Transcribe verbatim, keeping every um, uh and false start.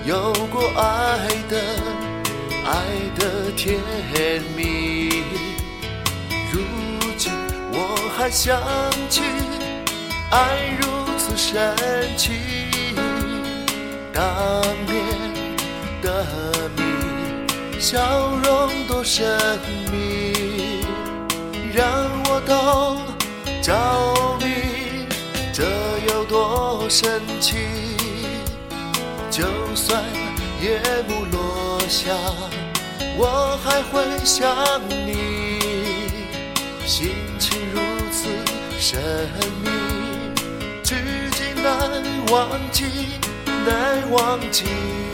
有过爱的爱的甜蜜。如今我还想起爱如此神奇，当年的你笑容多神秘，让我都着迷，这有多神奇。就算夜幕落下，我还会想你，心情如此神秘，至今难忘记，难忘记。